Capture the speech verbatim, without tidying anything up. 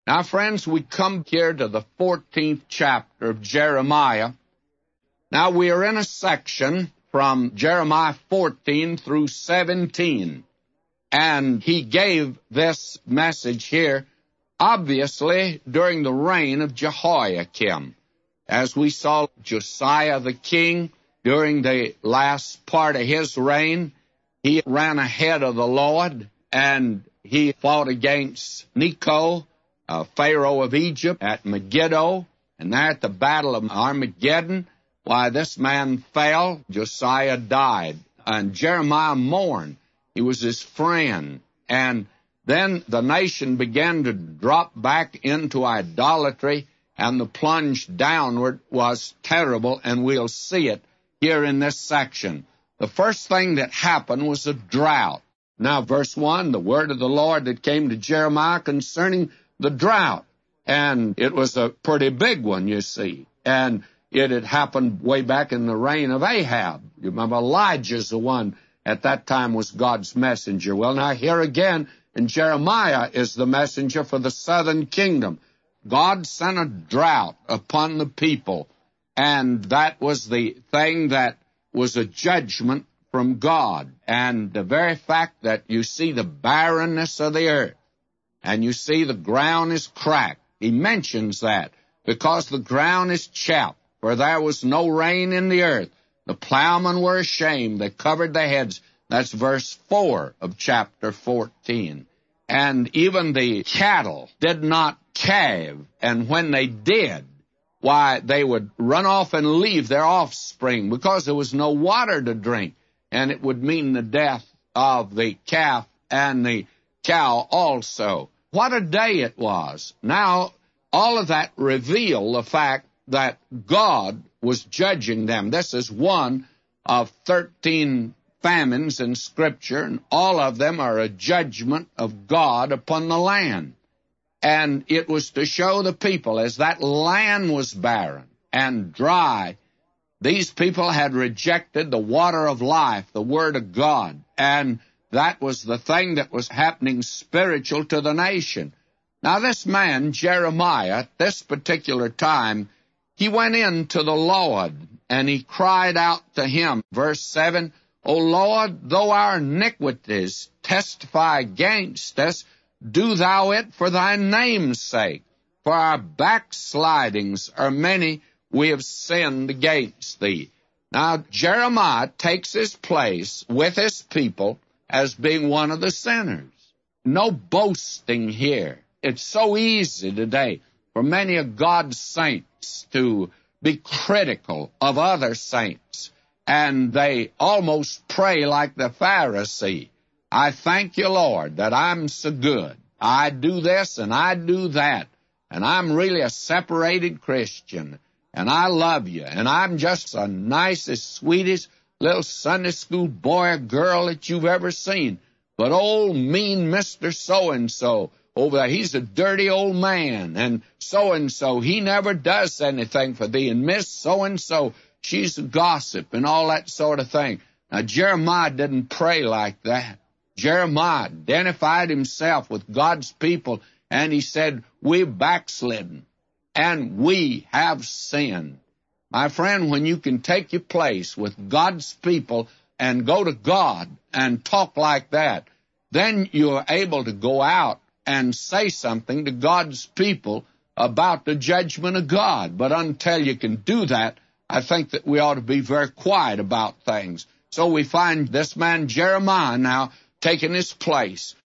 Now, friends, we come here to the fourteenth chapter of Jeremiah. Now, we are in a section from Jeremiah fourteen through seventeen, and he gave this message here, obviously, during the reign of Jehoiakim. As we saw Josiah the king, during the last part of his reign, he ran ahead of the Lord, and he fought against Necho, uh, Pharaoh of Egypt, at Megiddo, and there at the Battle of Armageddon, why, this man fell, Josiah died, and Jeremiah mourned. He was his friend, and then the nation began to drop back into idolatry, and the plunge downward was terrible, and we'll see it here in this section. The first thing that happened was a drought. Now, verse one, the word of the Lord that came to Jeremiah concerning the drought. And it was a pretty big one, you see. And it had happened way back in the reign of Ahab. You remember Elijah's the one at that time was God's messenger. Well, now here again, and Jeremiah is the messenger for the southern kingdom. God sent a drought upon the people, and that was the thing that was a judgment from God. And the very fact that you see the barrenness of the earth, and you see the ground is cracked, he mentions that, because the ground is chapped, for there was no rain in the earth. The plowmen were ashamed, they covered their heads. That's verse four of chapter fourteen. And even the cattle did not calve, and when they did, why, they would run off and leave their offspring because there was no water to drink, and it would mean the death of the calf and the cow also. What a day it was. Now, all of that revealed the fact that God was judging them. This is one of thirteen famines in Scripture, and all of them are a judgment of God upon the land. And it was to show the people, as that land was barren and dry, these people had rejected the water of life, the Word of God, and that was the thing that was happening spiritual to the nation. Now, this man, Jeremiah, at this particular time, he went in to the Lord, and he cried out to him. Verse seven, O Lord, though our iniquities testify against us, do thou it for thy name's sake. For our backslidings are many, we have sinned against thee. Now, Jeremiah takes his place with his people as being one of the sinners. No boasting here. It's so easy today for many of God's saints to be critical of other saints, and they almost pray like the Pharisee. I thank you, Lord, that I'm so good. I do this and I do that, and I'm really a separated Christian, and I love you, and I'm just the nicest, sweetest little Sunday school boy or girl that you've ever seen. But old mean Mister So-and-so over there, he's a dirty old man, and so-and-so, he never does anything for thee, and Miss So-and-so, she's a gossip, and all that sort of thing. Now, Jeremiah didn't pray like that. Jeremiah identified himself with God's people, and he said, we've backslidden, and we have sinned. My friend, when you can take your place with God's people and go to God and talk like that, then you're able to go out and say something to God's people about the judgment of God. But until you can do that, I think that we ought to be very quiet about things. So we find this man Jeremiah now taking his place.